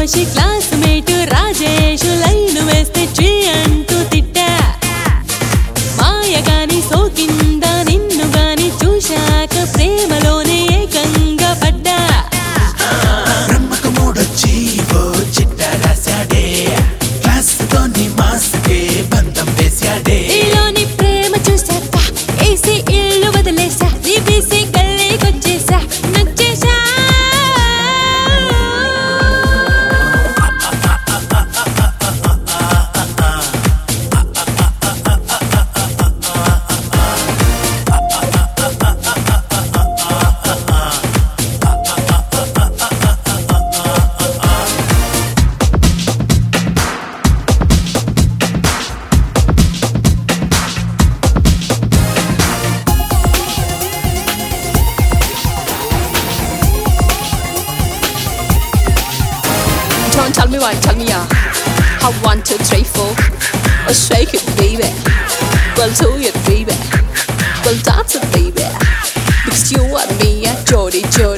Rajesh classmate Rajesh line వేస్తే చీ అంటూ తిట్టా మాయగాని సోకిందా నిన్ను గాని చూశాక ప్రేమలోనే ఏకంగా పడ్డా బ్రహ్మకు మూడొచ్చి ఓ చిట్ట రాశాడే క్లాస్తోని మాస్కే బంధం వేశాడే ఈలోని ప్రేమ చూశాక ఏసీ ఇల్లు వదిలేసా ఈబీసీ గల్లీకొచ్చేసా నచ్చేసా Don't tell me why, tell me yeah. How 1, 2, 3, 4. Oh, shake it, baby. Well, do it, baby. Well, dance it, baby. Because you and me, yeah, Jody, Jody.